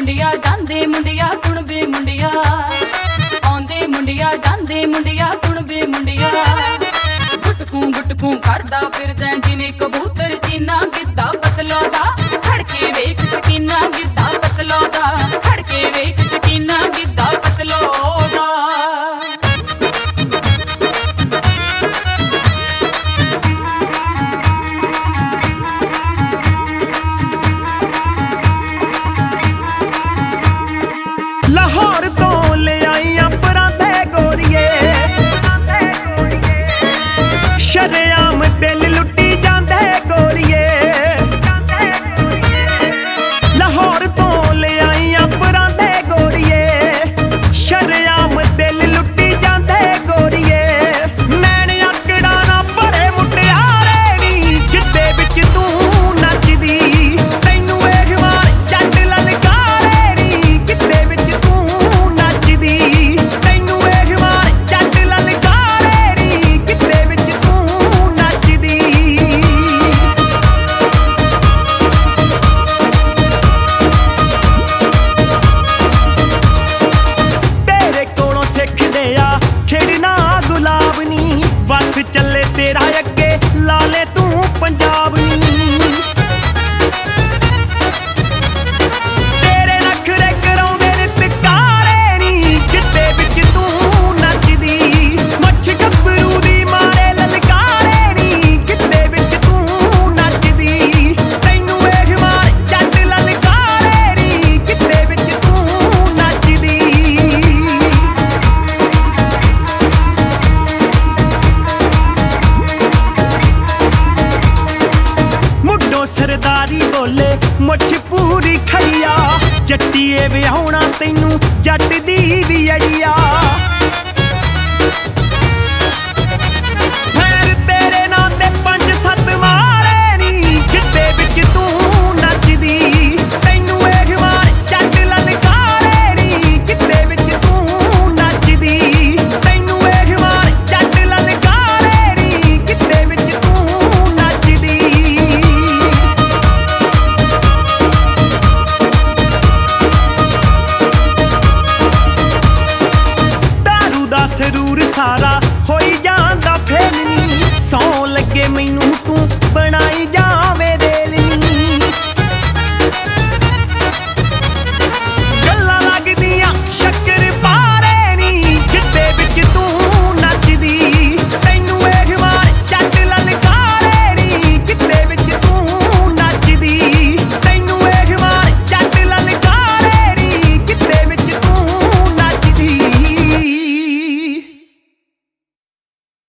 ਮੁੰਡਿਆ ਜਾਂਦੇ ਮੁੰਡਿਆ ਸੁਣ ਵੇ ਮੁੰਡਿਆ, ਆਉਂਦੇ ਮੁੰਡਿਆ ਜਾਂਦੇ ਮੁੰਡਿਆ ਸੁਣ ਵੇ ਮੁੰਡਿਆ। ਗੁਟਕੂ ਕਰਦਾ ਫਿਰਦਾ ਜਿਵੇਂ ਕਬੂਤਰ ਚੀਨਾ, ਗਿੱਧਾ ਪਤਲਾ ਦਾ ਖੜਕੇ ਵੇਖ ਸ਼ਕੀਨਾ, ਗਿੱਧਾ ਪਤਲਾ ਦਾ ਖੜਕੇ ਵੇਖ ਸ਼ਕੀਨਾ, ਗਿੱਧਾ ਪਤਲਾ ਦਾ। ਲਾਹੌਰ ਤੋਂ ਲਿਆਈਆਂ ਪਰਾਂਦੇ ਗੋਰੀਏ, ਸ਼ਰੇਆਮ ਦਿਲ ਲੁੱਟੀ ਜਾਂਦੇ ਗੋਰੀਏ। ਲਾਹੌਰ ਤੋਂ ਲਿਆਈਆਂ ਪਰਾਂਦੇ ਗੋਰੀਏ, ਸ਼ਰੇਆਮ ਦਿਲ ਲੁੱਟੀ ਜਾਂਦੇ ਗੋਰੀਏ। ਨੈਣ ਆਕੜਾ ਨਾ ਭਰੇ ਮੁਟਿਆਰੇ ਨੀ, ਗਿੱਧੇ ਵਿੱਚ ਤੂੰ ਨੱਚਦੀ, ਤੈਨੂੰ ਵੇਖ ਮਾਰ ਜੱਟ ਲਲਕਾਰੇ ਨੀ। ਗਿੱਧੇ ਵਿੱਚ ਤੂੰ ਨੱਚਦੀ, ਤੈਨੂੰ ਵੇਖ ਮਾਰ ਜੱਟ ਲਲਕਾਰੇ ਨੀ। ਗਿੱਧੇ ਵਿੱਚ ਤੂੰ ਨੱਚਦੀ। ਤੇਰੇ ਕੋਲੋਂ ਸਿੱਖਦੇ ਆ ਖੇਡਣਾ ਗੁਲਾਬ ਨੀ, ਵਸ ਚੱਲੇ ਤੇਰਾ ਅੱਗੇ ਲਾ ਲੈ ਤੂੰ ਪੰਜਾਬ ਨੀ। ਤੇਰੇ ਨਖਰੇ ਕਰਾਉਂਦੇ ਨਿਤਕਾਰੇ ਨੀ, ਗਿੱਧੇ ਵਿੱਚ ਤੂੰ ਨੱਚਦੀ। ਮੱਛ ਗੱਭਰੂ ਦੀ ਮਾਰੇ ਲਲਕਾਰੇ ਨੀ, ਗਿੱਧੇ ਵਿੱਚ ਤੂੰ ਨੱਚਦੀ। ਤੈਨੂੰ ਵੇਖ ਮਾਰ ਜੱਟ ਲਲਕਾਰੇ ਨੀ, ਗਿੱਧੇ ਵਿੱਚ ਤੂੰ ਨੱਚਦੀ। ਮੁੱਢੋਂ ਸਰਦਾਰੀ ਬੋਲੇ ਮੁੱਛ ਪੂਰੀ ਖੜੀਆ, ਜੱਟੀਏ ਵਿਆਹੁਣਾ ਤੈਨੂੰ ਜੱਟ ਦੀ ਵੀ ਅੜੀਆ।